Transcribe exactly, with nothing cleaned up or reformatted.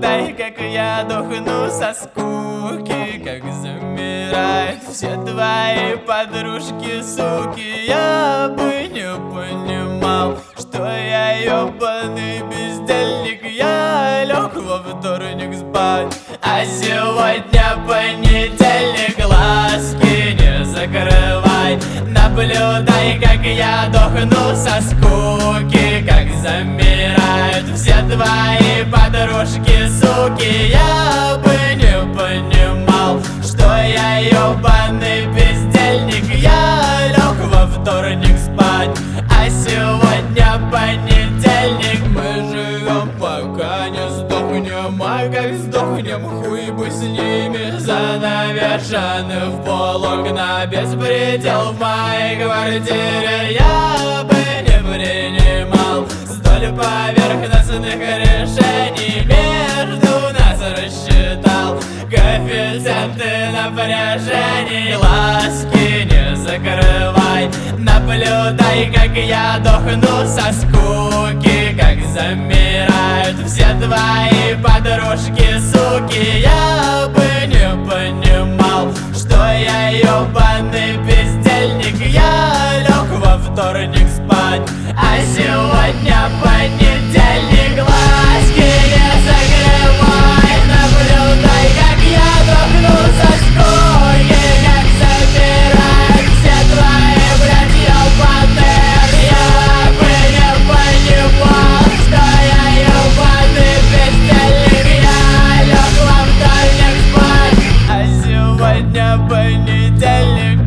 Наблюдай, как я дохну со скуки, как замирают все твои подружки, суки. Я бы не понимал, что я ёбаный бездельник. Я лег во вторник спать, а сегодня понедельник. Глазки не закрывай, наблюдай, как я дохну со скуки, как замирают все твои подружки, суки. Я бы не понимал, что я ёбаный бездельник. Я лег во вторник спать, а сегодня понедельник. Мы живем, пока не сдохнем, а как сдохнем, хуй бы с ними. Занавешены в пол окна, беспредел в моей квартире. Я бы не принимал столь поверхностных решений. Между нас рассчитал коэффициенты напряжений. Глазки не закрывай, наблюдай, как я дохну со скуки, как замирают все твои подружки, суки. Я бы не понимал, что я ёбаный бездельник. Я лег во вторник спать, а сегодня понедельник. Глазки не закрывай, наблюдай, как я дохну со скуки, как замирают все твои, блядь, ёбаные. Я бы не понимал, что я ёбаный бездельник. Я лег во вторник спать, а сегодня понедельник.